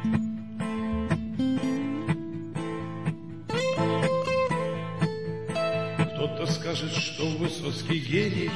Кто-то скажет, что Высоцкий гений,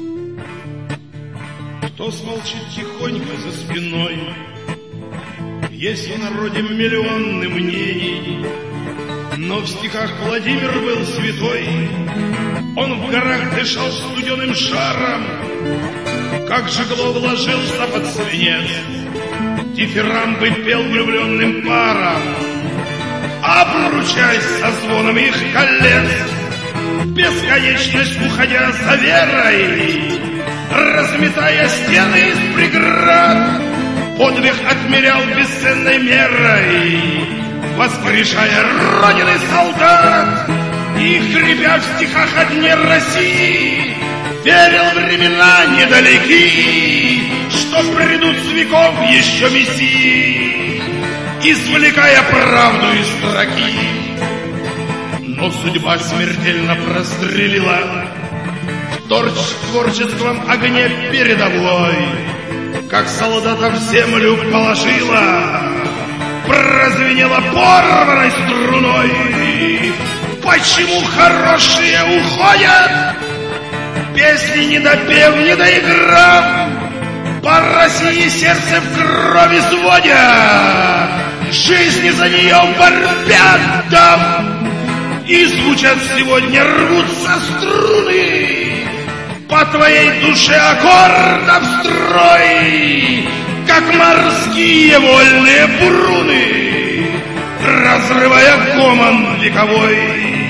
кто смолчит тихонько за спиной. Есть в народе миллионы мнений, но в стихах Владимир был святой. Он в горах дышал студеным шаром, как жигло вложился под свинец. Дифирамбы пел влюбленным парам, обручаясь со звоном их колец. В бесконечность уходя за верой, разметая стены из преград, подвиг отмерял бесценной мерой, воскрешая родины солдат. И, хрипя в стихах о дне России, верил времена недалеки, что придут с веков еще мессии, извлекая правду из строки. Но судьба смертельно прострелила в творческом огне передовой, как солдата в землю положила, прозвенела порванной струной. Почему хорошие уходят, песни не допев, не доиграв, по России сердце в крови сводят, жизни за нее ворпят дам. И звучат сегодня, рвутся струны, по твоей душе аккордов строй, как морские вольные буруны, разрывая гомон вековой.